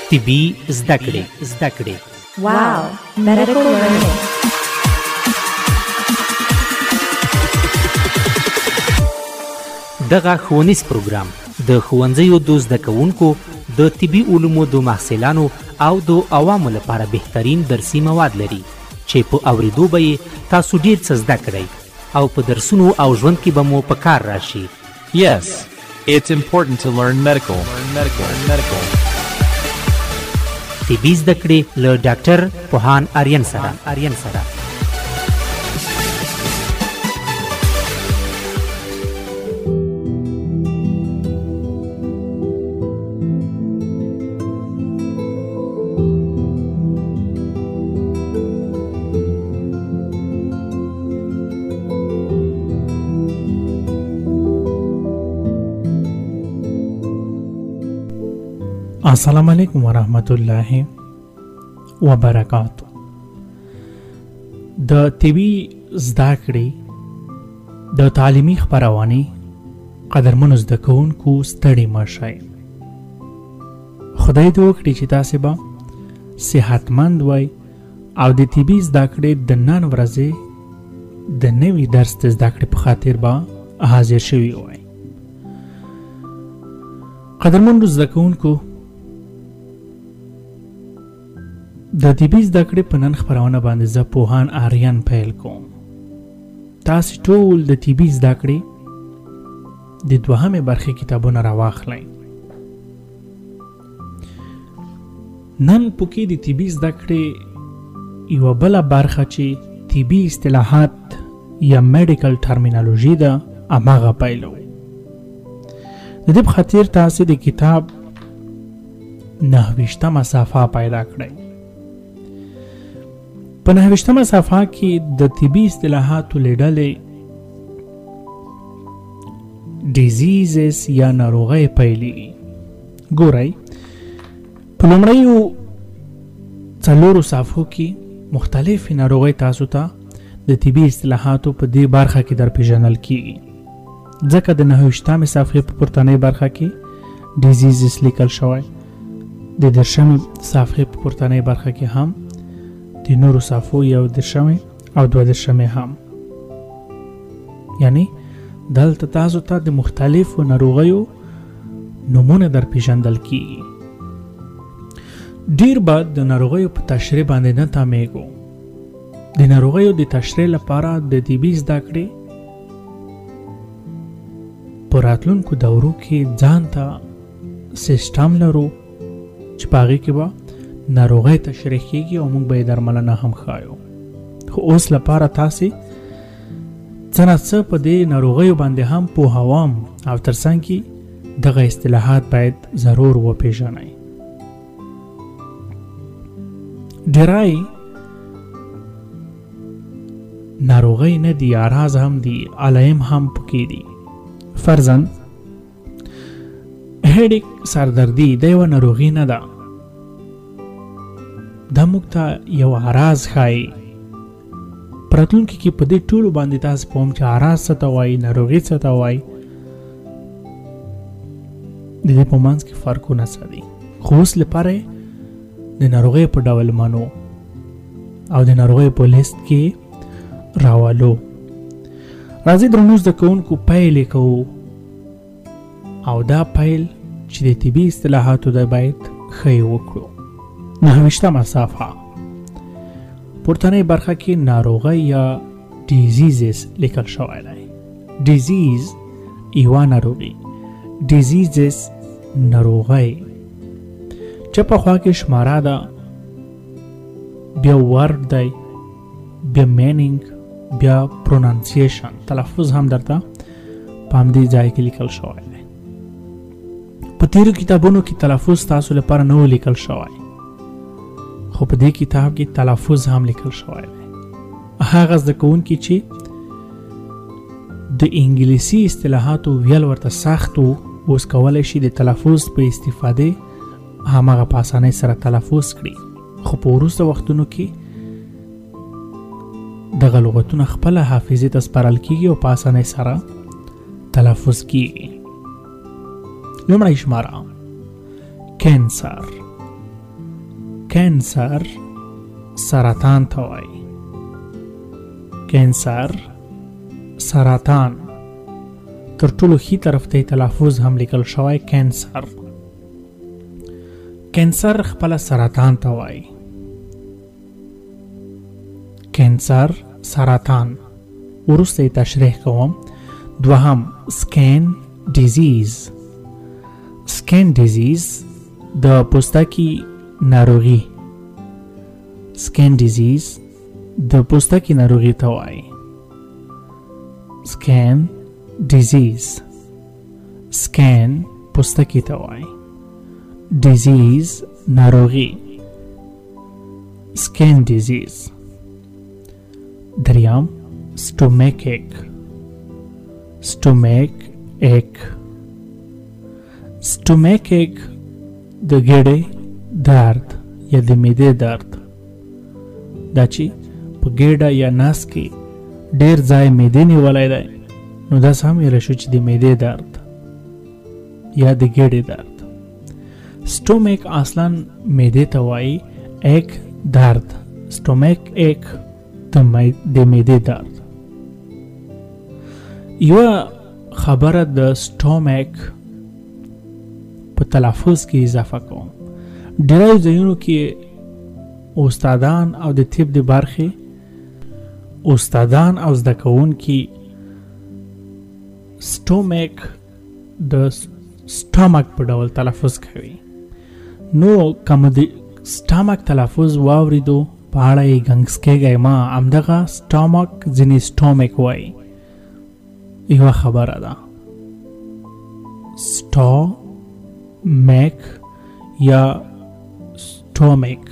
طبي زده کړې. Wow, medical learning. دغه ښوونیز پروګرام د ښوونځیو د زده کوونکو د طبي علومو د محصلانو او د عوامو لپاره بهترین درسي مواد لري چې په اوریدو به یې تاسو ډیر څه زده کړئ او په درسونو او ژوند کې به مو په کار راشي. Yes, it's important to learn medical. طبي زده کړې له ډاکټر پوهان آریان سره. السلام علیکم ورحمت الله وبرکاتہ. د طبي زده کړې د تعلیمي خپرونې قدرمنو زده کوونکو ستړي مه شئ. خدای دې وکړي چې تاسې به صحتمند وئ او د طبي زده کړې د نن ورځې د نوي درس د زده کړې په خاطر به حاضر شوي وئ. قدرمنو زده کوونکو، د طبي زده کړې په نن خپرونه باندې زه پوهان آریان پیل کوم. تاسې ټول د طبي زده کړې د دوهمې برخې کتابونه راواخلئ. نن پکې د طبي زده کړې یوه بله برخه چې طبي اصطلاحات یا میډیکل ټرمینالوژي ده هماغه پیلو. د دې په خاطر تاسې د کتاب 9 صفحه پیدا کړئ. په 9 صفحه کې د طبي اصطلاحاتو له ډلې ډیزیزز یا ناروغۍ پیلېږي. ګورئ، په لومړیو 4 صفحو کې مختلفې ناروغۍ تاسو ته د طبي اصطلاحاتو په دې برخه کې در پیژندل کېږي. ځکه د 9 صفحې په پورتنۍ برخه کې ډیزیزز لیکل شوی، د 10 صفحې په پورتنۍ برخه کې هم د نورو صفحو 11 او 12 هم. یعنی دلته تاسو ته د مختلفو ناروغیو نومونه در پیژندل کیږي. ډیر بعد د ناروغیو په تشریح باندې نه تامیږو. د ناروغیو د تشریح لپاره د طبي زده کړې په راتلونکو دورو کې ځان ته سیسټم لرو چې په هغې کې به ناروغۍ تشریح کېږي او موږ به یې درملنه هم ښایو. خو اوس لپاره تاسې څه نه څه په دې ناروغیو باندې هم پوهوم او ترڅنګ کې دغه اصطلاحات باید ضرور وپېژنئ. ډیری ناروغۍ نه دي، اعراض هم دي، علایم هم پکې دي. فرضاً هیډیک سردردي د یوه ناروغي نه ده، دا موږ ته یو اعراض ښایي. په راتلونکي کې په دې ټولو باندې تاسو پوهم چې اعراض څه ته وایي، ناروغي څه ته وایي، د دې په منځ کې فرقونه څه دي. خو اوس لپاره د ناروغۍ په ډول منو او د ناروغۍ په لیست کې راولو. راځئ درنو زده کوونکو پیل یې کوو، او دا پیل چې د طبي اصطلاحاتو ده باید ښه یې وکړو. 9 صفحه پورتنۍ برخه کې ناروغۍ یا ډیزیزز لیکل شوی دی. ډیزیز یوه ناروغي، ډیزیزز ناروغۍ. چپه خوا کې شماره ده، بیا ورډ دی، بیا مینینګ، بیا پرونانسیشن، تلفظ هم درته په همدې ځای کې لیکل شوی دی. په تیرو کتابونو کې تلفظ تاسو لپاره نه و لیکل شوی، خو په دې کتاب کې تلفظ هم لیکل شوی دی. هغه زده کوونکي چې د انګلیسي اصطلاحاتو ویل ورته سخت و، اوس کولی شي د تلفظ په استفادې هماغه په اسانۍ سره تلفظ کړي. خو په وروسته وختونو کې دغه لغتونه خپله حافظې ته سپارل کېږي او په اسانۍ سره تلفظ کېږي. لومړی شماره کینسر کینسر سرطان ته وایي. کینسر سرطان تر ټولو ښي طرف ته تلفظ هم لیکل شوی کینسر. کینسر خپله سرطان ته وایي. کینسر سرطان. وروسته تشریح کوم. دوهم سکین ډیزیز. سکین ډیزیز د پوستکي ناروغي. سکین ډیزیز د پوستکي ناروغي ته وایي. سکین ډیزیز. سکین پوستکي ته وایي. ډیزیز ناروغي. سکین ډیزیز. دریم سټومیک ایک. سټومیک ایک. سټومیک ایک د ګیډې درد یا د معدې درد. دا چې په ګیډه یا نس کې ډېر ځای معدې نیولی دی، نو داسې هم ویلی شو چې د معدې درد یا د ګیډې درد. سټومیک اصلا معدې ته وایي، ایک درد. سټومیک ایک د معدې درد. یوه خبره د سټومیک په تلفظ کې اضافه کوم. ډیری ځایونو کې استادان او د طب د برخې استادان او زده کوونکي سټومیک د سټامک په ډول تلفظ کوي. نو کوم د سټامک تلفظ واوریدو په اړه یې ګنګس کېږئ ما همدغه سټامک ځینې سټومیک وایي. یوه خبره ده سټومیک یا سټومیک.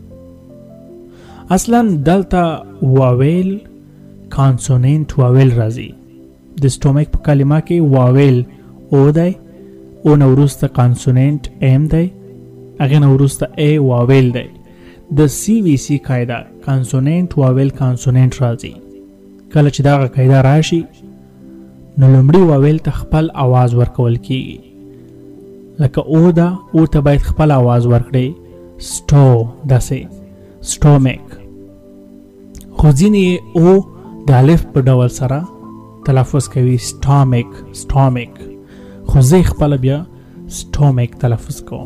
اصلا دلته واویل کانسونینټ واویل راځي. د سټومیک په کلمه کې واویل او دی، او نه وروسته کانسونینټ ام دی، هغې نه وروسته ای واویل دی. د سی وی سی قاعده کانسونینټ واویل کانسونینټ راځي. کله چې دغه قاعده راشي نو لومړي واویل ته خپل آواز ورکول کیږي. لکه او ده، او ته باید خپل آواز ورکړي. سټو داسې سټومیک. خو ځینې او د الف په ډول سره تلفظ کوي سټامیک سټامیک. خو زه خپل بیا سټومیک تلفظ کوم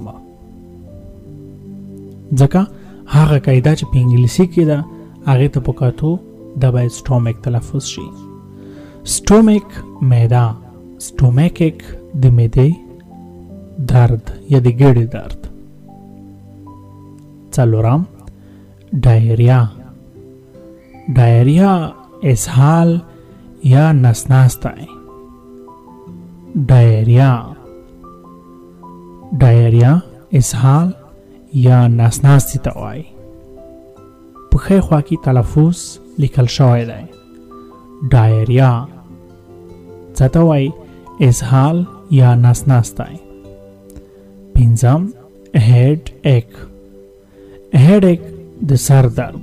ځکه هغه قاعده چې په انګلیسي کې ده هغې ته په کتو دا باید سټومیک تلفظ شي. سټومیک معده. سټومیک د معدې درد یا د ګیډې درد. څلورم ډایریا. ډایریا اسهال یا نسناستی. ډایریا. ډایریا اسهال یا نسناستی ته وایي. په ښی خوا کې تلفظ لیکل شوی دی ډایریا. څه ته وایي؟ اسهال یا نسناستی. پنځم هیډ ایک. هیډ ایک د سر درد.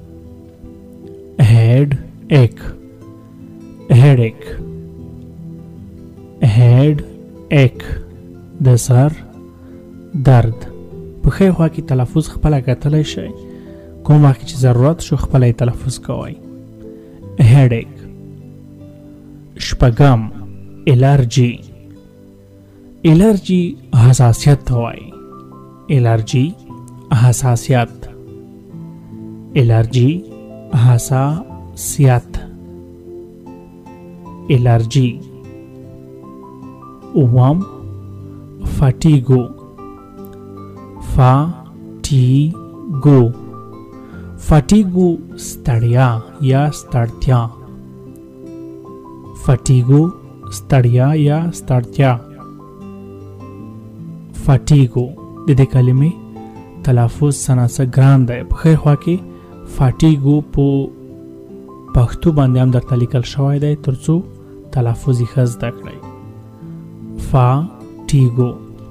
هیډ ایک. هیډ ایک. هیډ ایک د سر درد. په ښی خوا کې تلفظ خپله کتلی شئ، کوم وخت چې ضرورت شو خپله یې تلفظ کوئ. هیډ ایک. شپږم الرجي. الرجي حساسیت ته وایي. الرجي حساسیت. الرجي حساسیت. الرجي. اوم فاتیګو. فاتیګو. فاتیګو ستړیا یا ستړتیا. فاتیګو ستړیا یا ستړتیا. فاتیګو د دې کلمې تلفظ سناسه ګران دی. په ښی خوا کې فاتیګو په پښتو باندې هم درته لیکل شوی دی تر څو تلفظ یې ښه زده کړئ. فاتیګو.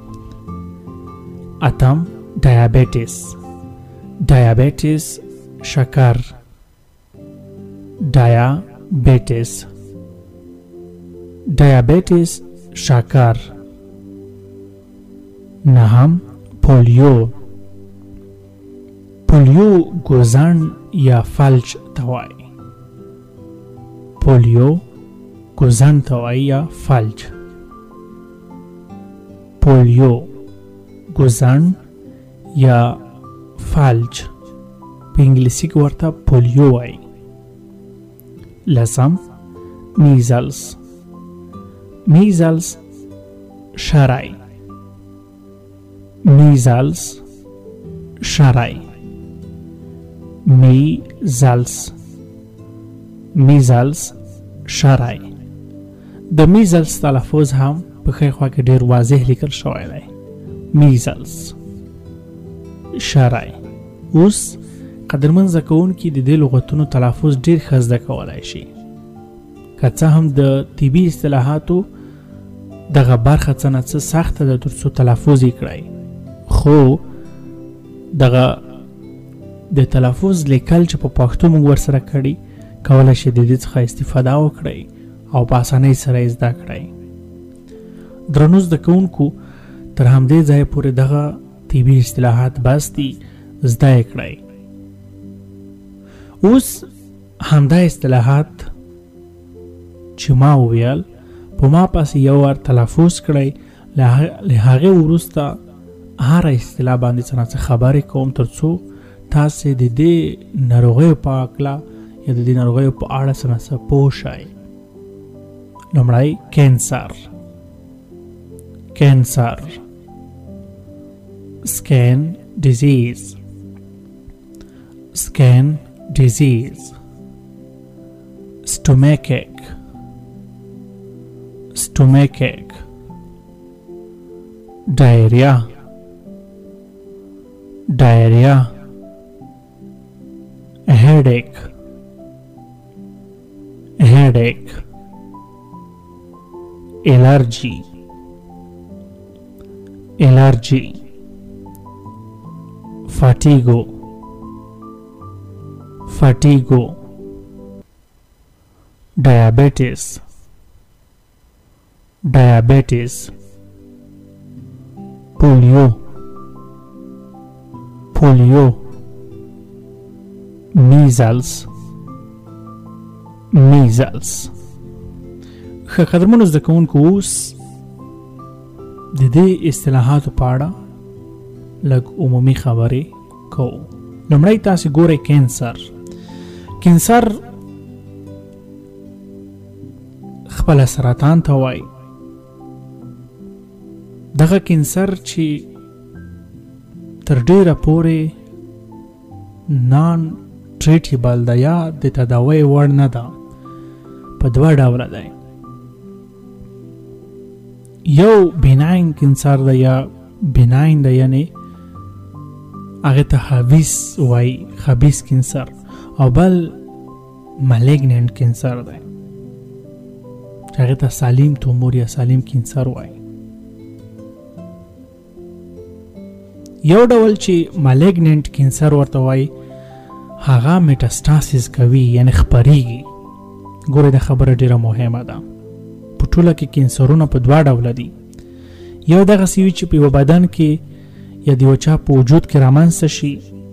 اتم ډایابیټس. ډایابیټس شکر. ډایابیټس. ډایابیټس شکر. نهم پولیو. پولیو ګوزڼ یا فلج ته وایي. پولیو ګوزڼ ته وایي یا فلج. پولیو ګوزڼ یا فلج په انګلیسي کې ورته پولیو وایي. لسم میزلز. میزلز شرعي. میزلز شرعي. میزلز میزلز شرعي. د میزلز تلفظ هم په ښي خوا کې ډېر واضح لیکل شوی دی. میزلز شرعي. اوس قدرمن زده کوونکي د دې لغتونو تلفظ ډېر ښه زده کولی شي. که څه هم د طبي اصطلاحاتو دغه برخه څه نه څه سخته ده تر څو تلفظ یې کړئ، خو دغه د تلفظ لیکل چې په پښتو موږ ورسره کړي کولی شي د دې څخه استفاده وکړئ او په اسانۍ سره یې زده کړئ. درنو زده کوونکو تر همدې ځایه پورې دغه طبي اصطلاحات بس دي، زده یې کړئ. اوس همدا اصطلاحات چې ما وویل په ما پسې یو وار تلفظ کړئ. له هغې وروسته هره اصطلاح باندې څه نه څه خبرې کوم تر څو تاسې د دې ناروغیو په هکله یا د دې ناروغیو په اړه څه نه څه پوه شئ. لومړی کینسر. کینسر. skin disease. skin disease. stomachache. stomachache. diarrhea. diarrhea. headache. headache. allergy. allergy. fatigo. fatigo. diabetes. diabetes. polio. polio. measles. measles. ښه قدرمنو زده کوونکو اوس د دې اصطلاحاتو په اړه لږ عمومي خبرې کوو. لومړی تاسې ګورئ کینسر. کینسر خپله سرطان ته وایي. دغه کینسر چې تر ډیره پورې نان ټریټیبل ده یا د تداوی وړ نه ده، په دوه ډوله دی. یو بیناین کینسر ده یا بیناین ده، یعنی هغه ته خبیث وایي، خبیث کینسر، او بل مالیګننټ کینسر دی چې هغه ته سالم تومور یا سالم کینسر وایي. یو ډول چې مالیګننټ کینسر ورته وایي هغه میټاسټاسیس کوي، یعنی خپریږي. ګورئ دا خبره ډیره مهمه ده. په ټوله کې کینسرونه په دوه ډوله دي. یو دغسې وي چې په یو بدن کې یا د یو چا په وجود کې رامنځته شي،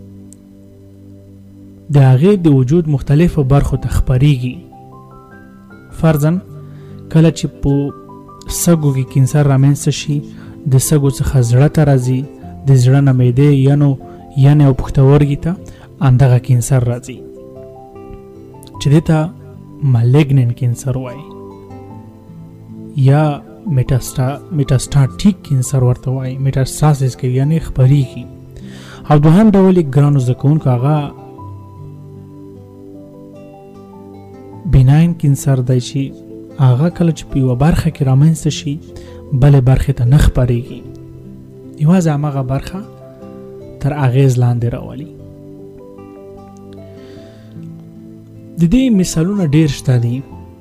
د هغې د وجود مختلفو برخو ته خپریږي. فرضاً کله چې په سږو کې کینسر رامنځته شي، د سږو څخه زړه ته راځي، د زړه نه معدې ینې او پښتورګي ته همدغه کینسر راځي چې دې ته مالیګننټ کینسر وایي یا میټاسټاټیک کینسر ورته وایي. میټاسټاسیس کوي یعنی خپریږي. او دوهم ډول یې ګرانو زده کوونکو هغه بیناین کینسر دی چې هغه کله چې په یوه برخه کې رامنځته شي بلې برخې ته نه خپریږي، یوازې همغه برخه تر اغیز لاندې راولي. د دې مثالونه ډیر شته دي.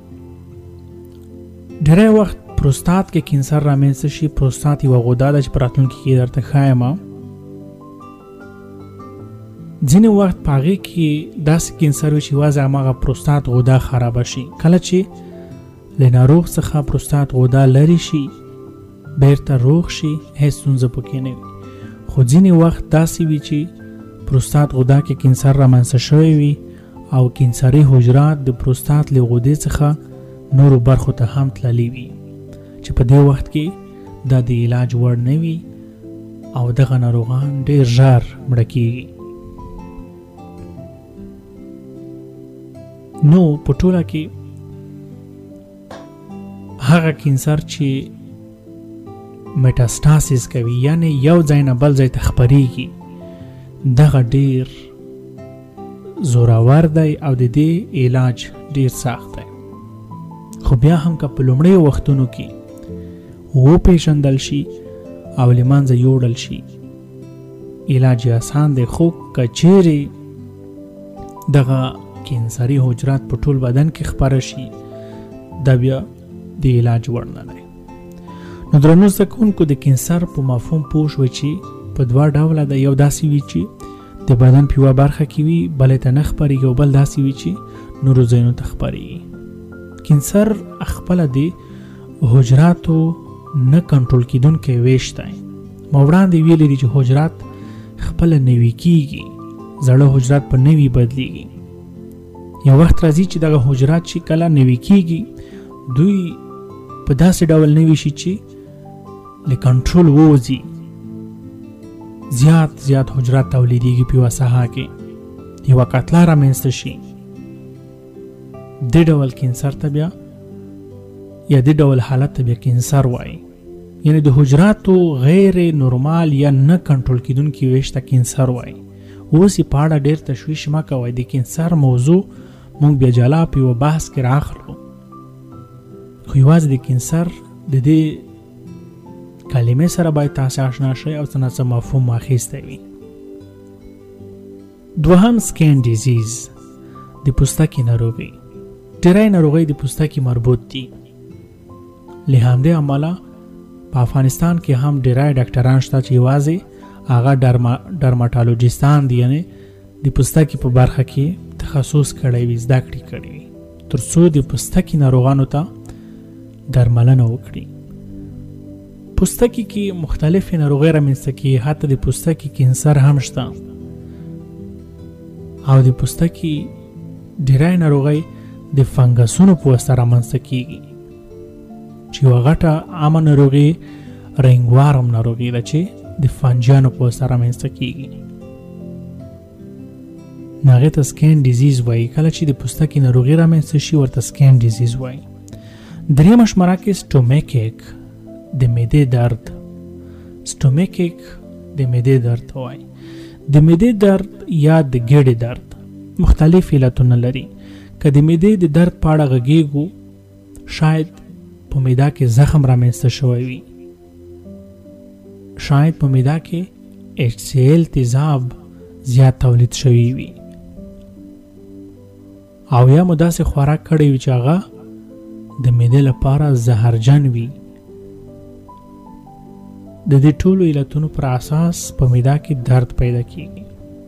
ډېری وخت پروستات کې کینسر رامنځته شي. پروستات یوه غده ده چې په راتلونکي کې درته ښایم. ځینې وخت په هغې کې داسې کینسر وي چې یوازې همغه پروستات غده خرابه شي. کله چې له ناروغ څخه پروستات غده لرې شي، بیرته روغ شي، هیڅ ستونزه پکې نه وي. خو ځینې وخت داسې وي چې پروستات غده کې کینسر رامنځته شوی وي او کینسري حجرات د پروستات له غدې څخه نورو برخو ته هم تللی وي چې په دې وخت کې دا د علاج وړ نه وي او دغه ناروغان ډېر ژر مړه کېږي. نو په ټوله کې هغه کینسر چې میټاستاسیس کوي یعنی یو ځای نه بل ځای ته خپریږي دغه ډېر زورور دی او د دې علاج ډېر سخت دی. خو بیا هم که په لومړیو وختونو کې وپېژندل شي او له منځه یوړل شي علاج یې اسان دی. خو که چیرې دغه کینسري حجرات په ټول بدن کې خپاره شي دا بیا د علاج وړ نه دی. نو درنو زده کوونکو د کینسر په مفهوم پوه شوئ چې په دوه ډوله ده. یو داسې وي چې د بدن په یوه برخه کې وي بلې ته نه خپرېږي او بل داسې وي چې نورو ځایونو ته خپرېږي. کینسر خپله د حجراتو نه کنټرول کېدونکی ویش دی. ما وړاندې ویلي دي چې حجرات خپله نوي کېږي، زړه حجرات په نوي بدلېږي. یو وخت راځي چې دغه حجرات چې کله نوي کېږي دوی په داسې ډول نوي شي چې له کنټرول ووځي، زیات حجرات تولیدېږي په یوه ساحه کې، یوه کتله رامنځته شي. دې ډول کینسر ته بیا یا دې ډول حالت ته بیا کینسر وایي. یعنی د حجراتو غیر نورمال یا نه کنټرول کېدونکي ویش ته کینسر وایي. اوس یې په اړه ډېر تشویش مه کوئ. د کینسر موضوع موږ بیا جلا په یوه بحث کې راخلو، خو یوازې د کینسر د دې کلمې سره باید تاسې آشنا شئ او څه نه څه مفهوم اخیستی وي. دوهم سکین ډیزیز، د پوستکي ناروغي. ډېری ناروغۍ د پوستکي مربوط دي. له همدې امله په افغانستان کې هم ډېری ډاکټران شته چې یوازې هغه ډرماټالوجیستان دي، یعنی د پوستکي په برخه کې تخصص کړی وي، زده کړې کړی وي تر څو د پوستکي ناروغانو ته درملنه وکړي. پوستکي کې مختلفې ناروغۍ رامنځته کېږي، حتی د پوستکي کینسر هم شته او د پوستکي ډېری ناروغۍ د فنګسونو په واسطه رامنځته کېږي چې یوه غټه عامه ناروغي رینګوارم ناروغي ده چې د فنجانو په واسطه رامنځته کېږي. هغې ته سکین ډیزیز وایي. کله چې د پوستکي ناروغي رامنځته شي ورته سکین ډیزیز وایي. درېیمه شماره کې سټومیکیک د معدې درد. سټومیکیک د معدې درد ته وایي. د معدې درد یا د ګېډې درد مختلف علتونه لري. که د معدې د درد په اړه غږیږو شاید په معده کې زخم رامنځته شوی وي، شاید په معده کې HCl تیزاب زیات تولید شوی وي او یا مو داسې خوراک کړی وي چې هغه د معدې لپاره زهرجن وي. د دې ټولو علتونو پر اساس په معده کې درد پیدا کیږي.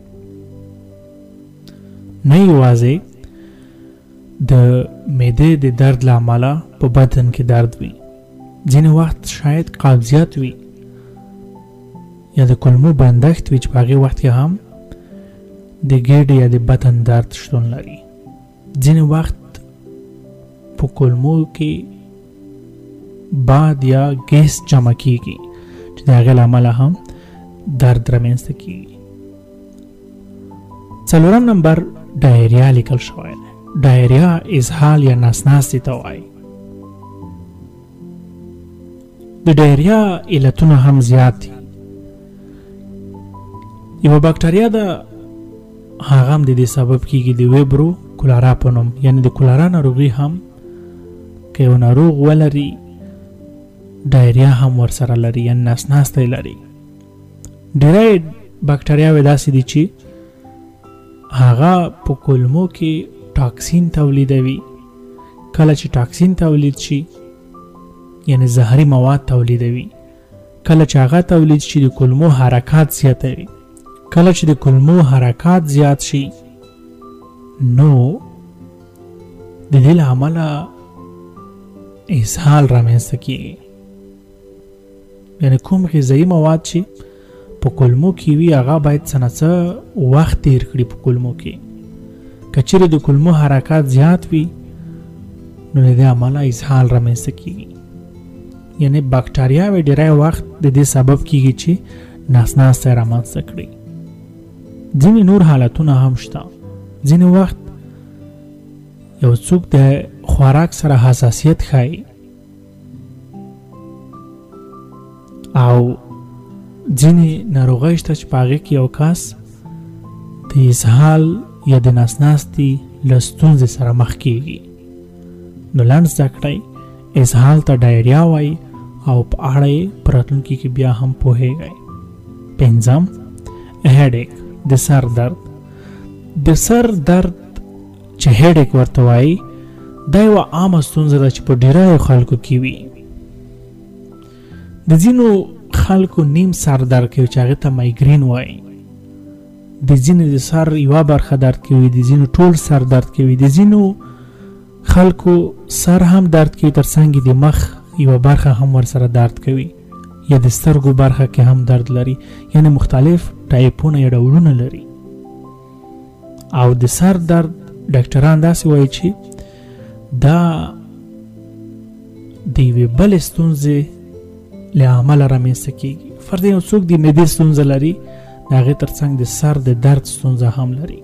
نه یوازې د معدې د درد له امله په بدن کې درد وي، ځینې وخت شاید قبضیت وي یا د کولمو بندښت وي چې په هغې وخت کې هم د ګېډې یا د بدن درد شتون لري. ځینې وخت په کولمو کې باد یا ګیس جمع کیږي چې د هغې له امله هم درد رامنځته کیږي. څلورم نمبر ډایریا لیکل شوی دی. ډایریا اسهال یا نسناستې ته وایي. د ډایریا علتونه هم زیات دي. یوه باکتریا ده، هغه هم د دې سبب کیږي د ویبرو کولارا په نوم، یعنی د کولارا ناروغي هم که یو ناروغ ولري ډایریا هم ورسره لري، یعنی نسناستی لري. ډېری باکتریاوې داسې دي چې هغه په کولمو کې ټاکسین تولیدوي. کله چې ټاکسین تولید شي یعنی زهري مواد تولیدوي. کله چې هغه تولید شي د کولمو حرکات زیاتوي. کله چې د کولمو حرکات زیات شي نو د دې له امله اسهال رامنځته کیږي. یعنی کوم غذایي مواد چې په کولمو کې وي هغه باید څه نه څه وخت تیر کړي په کولمو کې. که چیرې د کولمو حرکات زیات وي نو د دې امله اسهال رامنځته کیږي. یعنی باکټریاوې ډېری وخت د دې سبب کیږي چې ناسناستی رامنځته کړي. ځینې نور حالتونه هم شته. ځینې وخت یو څوک د خوراک سره حساسیت ښایي او ځینې ناروغۍ شته چې په هغې کې یو کس د اسهال یا د ناسناستي له ستونزې سره مخ کیږي. نو لنډ زده کړئ اسهال ته ډایریا وایي او په اړه یې په راتلونکي کې بیا هم پوهیږئ. 5 هیډیک د سر درد. د سر درد چې هیډیک ورته وایي دا یوه عامه ستونزه ده چې په ډیرو خلکو کې وي. د ځینو خلکو نیم سر درد کوي چې هغې ته مایګرین وایي. د ځینو د سر یوه برخه درد کوي، د ځینو ټول سر درد کوي، د ځینو خلکو سر هم درد کوي ترڅنګ د مخ یوه برخه هم ورسره درد کوي یا د سترګو برخه کې هم درد لري. یعنی مختلف ټایپونه یا ډولونه لري. او د سر درد ډاکټران داسې وایي چې دا د یوې بلې ستونزې له امله رامنځته کیږي. فرض یو څوک د معدې ستونزه لري د هغې ترڅنګ د سر د درد ستونزه هم لري.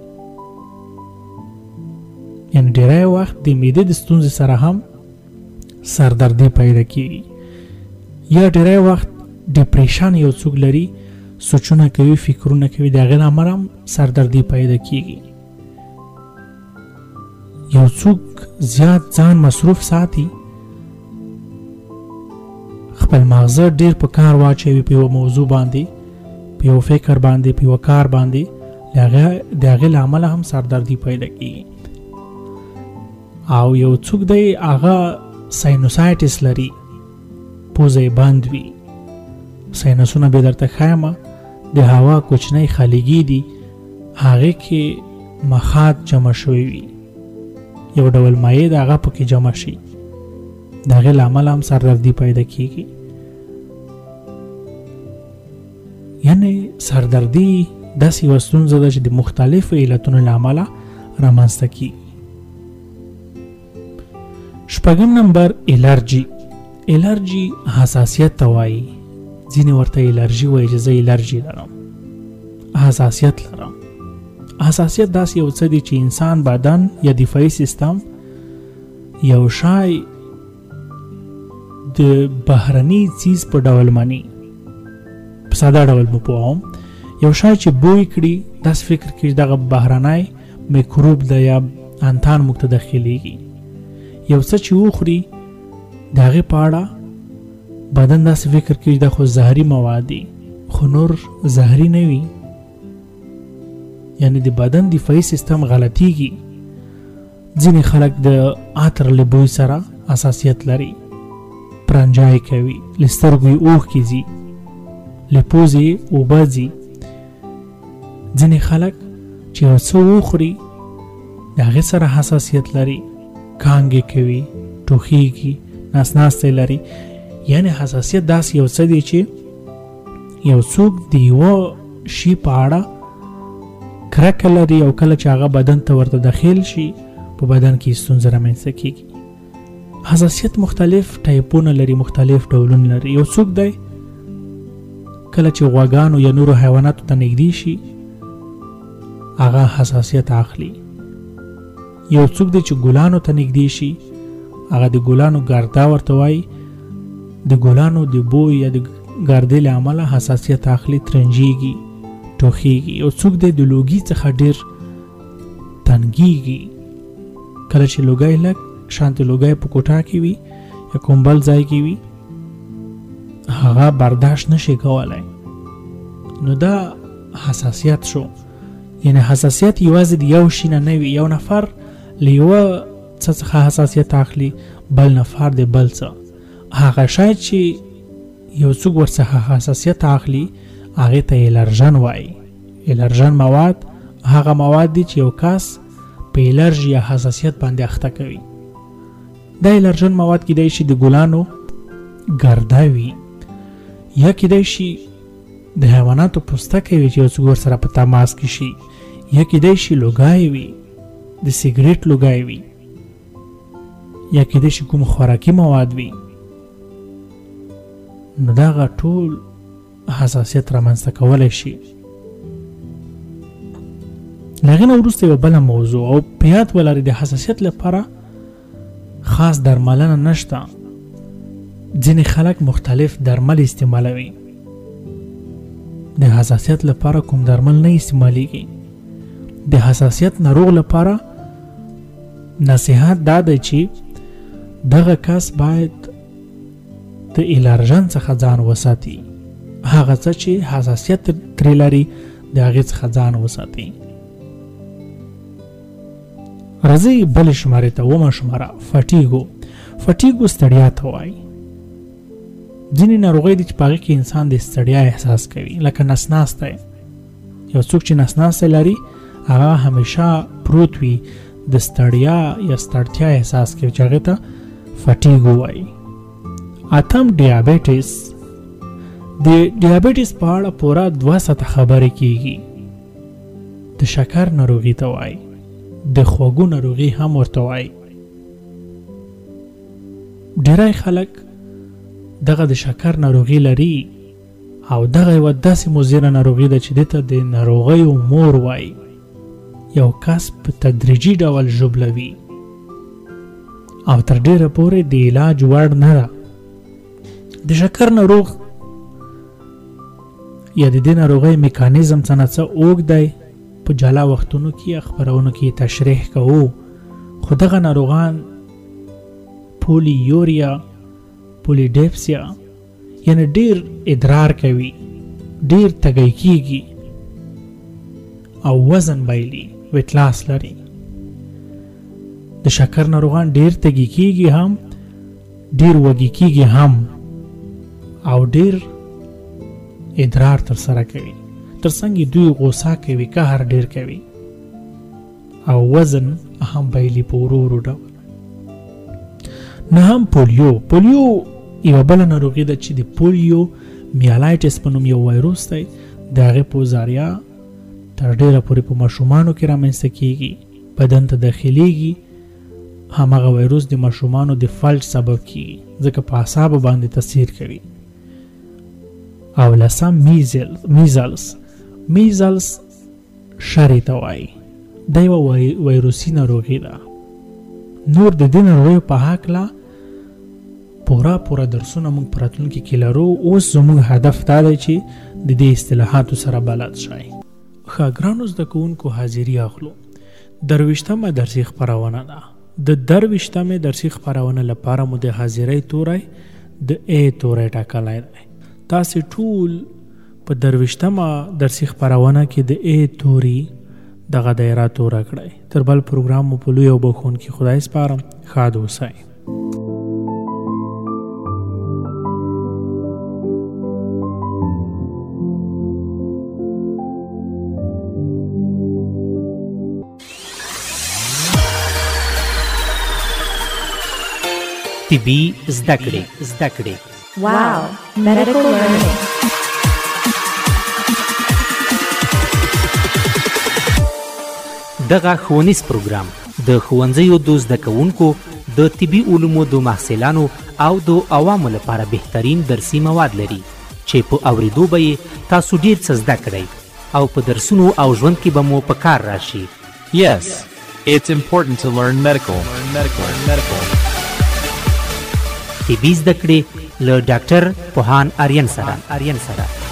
یعنی ډیری وخت د معدې د ستونزې سره هم سردردي پیدا کیږي. یا ډیری وخت ډپریشن یو څوک لري، سوچونه کوي، فکرونه کوي، د هغې له امله هم سردردي پیدا کیږي. یو څوک زیات ځان مصروف ساتي، خپل مغزه ډیر په کار واچوي په یو موضوع باندې، په یو فکر باندې، په یو کار باندې، د هغې له امله هم سردردي پیدا کیږي. او یو څوک دی هغه ساینوسایټس لري، پوزه یې بند وي، ساینسونه به درته ښایمه، د هوا کوچنی خالیګي دي، هغې کې مخاط جمع شوی وي، یو ډول مایع د هغه پکې جمع شي، د هغې له امله هم سردردي پیدا کیږي. یعنی سردردي داسې یوه ستونزه ده چې د مختلفو علتونو له امله رامنځته کیږي. 6 نمبر الرجي. الرجي حساسیت ته وایي. ځینې ورته الرجي وایي چې زه الرجي لرم، حساسیت لرم. حساسیت داسې یو څه دی چې انسان بدن یا دفاعي سیستم یو شای د بهرني چیز په ډول مني. په ساده ډول مو پوهم، یو شای چې بوی کړي داسې فکر کوي دغه بهرنی میکروب ده یا انتان موږ ته داخلیږي. یو څه چې وخوري د هغې په اړه بدن داسې فکر کوي دا خو زهري مواد دي، خو نور زهري نه وي. یعنی د بدن دفاعي سیستم غلطیږي. ځینې خلک د عطر له بوی سره حساسیت لري، پرنجای کوي، له سترګو یې اوښکې ځي، له پوزې یې اوبه ځي. ځینې خلک چې یو څه وخوري د هغې سره حساسیت لري، کانګې کوي، ټوخیږي، ناسناستی لري. یعنی حساسیت داسې یو څه دی چې یو څوک د یوه شي په اړه کرکه لري او کله چې هغه بدن ته ورته داخل شي په بدن کې ستونزه رامنځته کیږي. حساسیت مختلف ټایپونه لري، مختلف ډولونه لري. یو څوک دی کله چې غواګانو یا نورو حیواناتو ته نږدې شي هغه حساسیت اخلي. یو څوک دی چې ګلانو ته نږدې شي هغه د ګلانو ګرده ورته وایي، د ګلانو د بوی یا د ګردې له امله حساسیت اخلي، ترنجیږي، ټوخیږي. یو څوک دی د لوګي څخه ډیر تنګیږي، کله چې لوګی لږ شانتې لوګی په کوټه کې وي یا کوم بل ځای کې وي هغه برداشت نشي کولی. نو دا حساسیت شو. یعنی حساسیت یوازې د یو شي نه وي، یو نفر له یوه څه څخه حساسیت اخلي، بل نفر د بل څه. هغه شاید چې یو څوک ورڅخه حساسیت اخلي هغې ته الرژن وایي. الرژن مواد هغه مواد دي چې یو کس په الرژي یا حساسیت باندې اخته کوي. دا الرژن مواد کیدای شي د ګلانو ګرده وي، یا کیدای شي د حیواناتو پوستکی وي چې یو څوک ورسره په تماس کې شي، یا کیدای شي لوګای وي، د سیګریټ لوګای وي، یا کیدای شي کوم خوراکي مواد وي، نو دغه ټول حساسیت رامنځته کولی شي. له هغې نه وروسته یوه بله موضوع او په یاد ولرئ د حساسیت لپاره خاص درملنه نشته. ځینې خلک مختلف درمل استعمالوي. د حساسیت لپاره کوم درمل نه استعمالیږي. د حساسیت ناروغ لپاره نصیحت دا دی چې دغه کس باید د الرژن څخه ځان وساتي. هغه څه چې حساسیت ترې لري د هغې څخه ځان وساتي. راځئ بلې شمارې ته. اومه شماره فټیګو. فټیګو ستړیا ته وایي. ځینې ناروغۍ دي چې په هغې کې انسان د ستړیا احساس کوي، لکه نسناستی. یو څوک چې نسناستی لري هغه همیشه پروت وي، د ستړیا یا ستړتیا احساس کوي چې هغې ته فټیګو وایي. اتم ډیابیټس. د ډیابیټس په اړه پوره 2 ساعته خبرې کیږي. د شکر ناروغي ته وایي، د خوږو ناروغي هم ورته وایي. ډیری خلک دغه د شکر ناروغي لري او دغه یوه داسې مضره ناروغي ده چې دې ته د ناروغیو مور وایي. یو کس په تدریجي ډول ژوبلوي او تر ډیره پورې د علاج وړ نه ده. د شکر ناروغ یا د دې ناروغۍ میکانیزم څه نه څه اوږد دی. په جلا وختونو کې خپرونو کې تشریح کوو، خو دغه ناروغان پولیوریا، پولیډیپسیا یعنی ډیر ادرار کوي، ډیر تږی کیږي او وزن بایلي، ویټ لاس لري. د شکر ناروغان ډیر تږي کیږي هم، ډیر وږي کیږي هم او ډیر ادرار تر سره کوي. ترڅنګ دوی غوسه کوي، قهر ډیر کوي او وزن هم بایلي په ورو ورو ډول. نه هم پولیو. پولیو یوه بله ناروغي ده چې د پولیو میالایټس په نوم یو وایروس دی. د هغې په ذریعه تر ډیره پورې په ماشومانو کې رامنځته کیږي، بدن ته داخلیږي. همغه وایروس د ماشومانو د فلج سبب کیږي ځکه په اعصابو باندې تاثیر کوي. او لسم میزلز. میزلز شری ته وایي. دا یوه وایروسي ناروغي ده. نور د دې ناروغیو په هکله پوره درسونه موږ په راتلونکي کې لرو. اوس زموږ هدف دا دی چې د دې اصطلاحاتو سره بلد شئ. ښه ګرانو زده کوونکو، حاضري اخلو. 23مه درسي خپرونه ده. د 23مې درسي خپرونه لپاره مو د حاضرۍ توری د A توری ټاکلی دی. تاسې ټول په 23مه درسي خپرونه کې د A توري دغه دایره توره کړئ. تر بل پروګرام مو په لوی او بخښونکي خدای سپارم. ښاد اوسئ. طبي زده کړې. Wow, medical learning. دغه ښوونیز پروګرام د ښوونځیو د زده کوونکو، د طبي علومو د محصلانو او د عوامو لپاره بهترین درسي مواد لري چې په اوریدو به یې تاسو ډیر څه زده کړئ او په درسونو او ژوند کې به مو په کار راشي. Yes, it's important to learn medical. طبي زده کړې له ډاکټر پوهان آریان سره.